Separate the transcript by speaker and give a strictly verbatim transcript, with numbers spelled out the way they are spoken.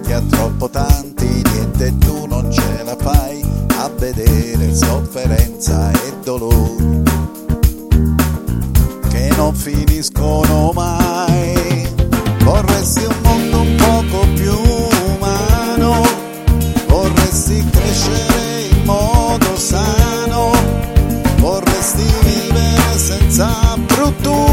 Speaker 1: davanti a troppo tanti, niente tu non ce la fai a vedere sofferenza e dolori che non finiscono mai. Vorresti un mondo un poco più umano, vorresti crescere in modo sano, vorresti vivere senza brutture